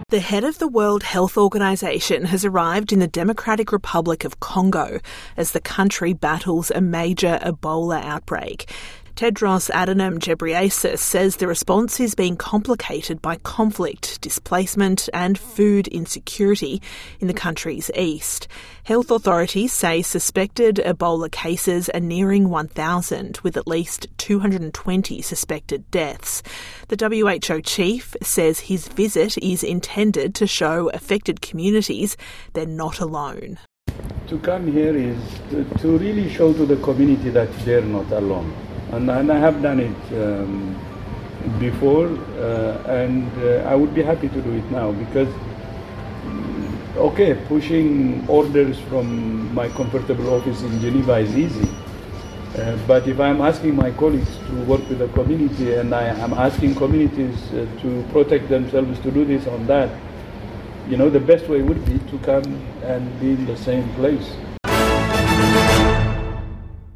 The head of the World Health Organization has arrived in the Democratic Republic of Congo as the country battles a major Ebola outbreak. Tedros Adhanom Ghebreyesus says the response is being complicated by conflict, displacement and food insecurity in the country's east. Health authorities say suspected Ebola cases are nearing 1,000, with at least 220 suspected deaths. The WHO chief says his visit is intended to show affected communities they're not alone. To come here is to really show to the community that they're not alone. And I have done it before, and I would be happy to do it now because, okay, pushing orders from my comfortable office in Geneva is easy. But if I'm asking my colleagues to work with the community and I am asking communities to protect themselves, to do this or that, the best way would be to come and be in the same place.